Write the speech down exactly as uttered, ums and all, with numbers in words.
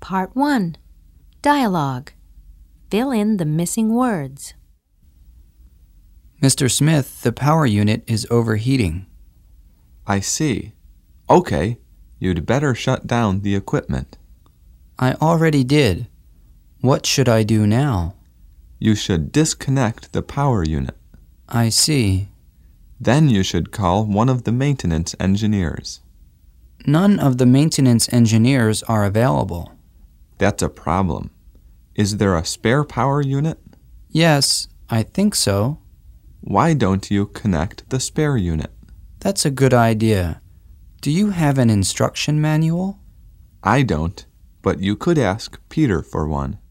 Part one. Dialogue. Fill in the missing words. Mister Smith, the power unit is overheating. I see. Okay, you'd better shut down the equipment. I already did. What should I do now? You should disconnect the power unit. I see. Then you should call one of the maintenance engineers. None of the maintenance engineers are available. That's a problem. Is there a spare power unit? Yes, I think so. Why don't you connect the spare unit? That's a good idea. Do you have an instruction manual? I don't, but you could ask Peter for one.